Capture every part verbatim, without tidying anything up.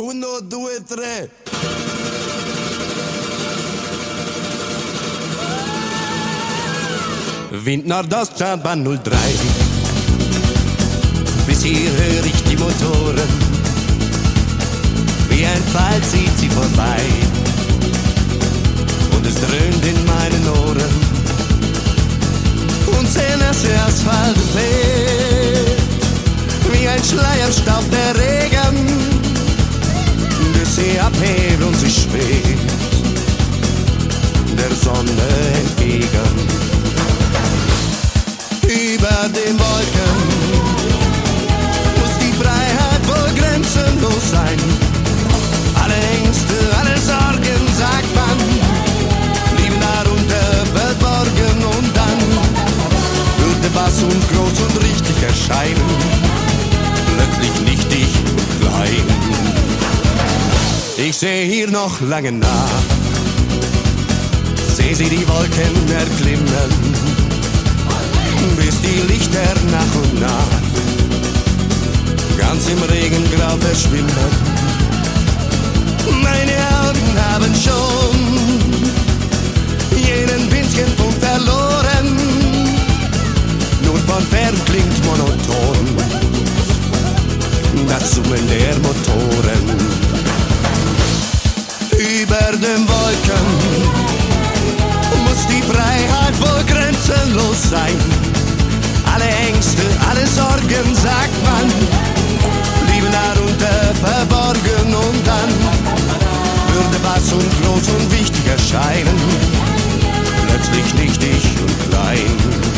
Uno, due, tre. Wind Nordoststadtbahn null drei. Bis hier höre ich die Motoren. Wie ein Pfeil zieht sie vorbei. Und es dröhnt in meinen Ohren. Und der nasse Asphalt weht. Wie ein Schleierstaub der Regen. Bis sie abhebt und sich schwebt der Sonne entgegen. Über den Wolken muss die Freiheit wohl grenzenlos sein. Alle Ängste, alle Sorgen, sagt man, blieben darunter verborgen. Und dann würde was und groß und richtig erscheinen, plötzlich nichtig und klein. Ich seh hier noch lange nach, seh sie die Wolken erklimmen, bis die Lichter nach und nach ganz im Regengrau verschwimmen. Meine Augen haben schon jenen winzigen Punkt verloren, nur von fern klingt monoton das Summen der Motoren. Über den Wolken muss die Freiheit wohl grenzenlos sein. Alle Ängste, alle Sorgen, sagt man, blieben darunter verborgen. Und dann würde was und groß und wichtig erscheinen, plötzlich nichtig und klein.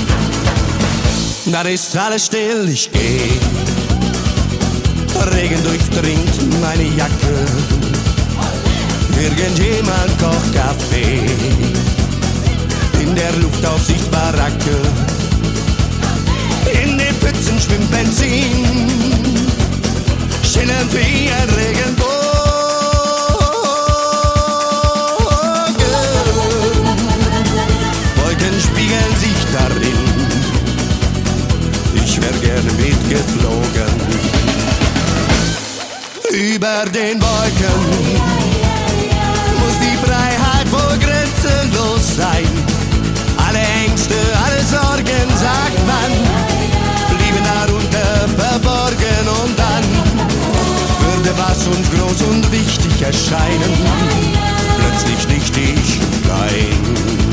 Da ist alles still, ich geh, Regen durchdringt meine Jacke. Irgendjemand kocht Kaffee in der Luftaufsicht Baracke. In den Pfützen schwimmt Benzin, schillernd wie ein Regenbogen. Wolken spiegeln sich darin, ich wär gerne mitgeflogen. Über den Wolken muss die Freiheit wohl grenzenlos sein. Alle Ängste, alle Sorgen, sagt man, blieben darunter verborgen. Und dann würde was und groß und wichtig erscheinen, plötzlich nichtig und klein.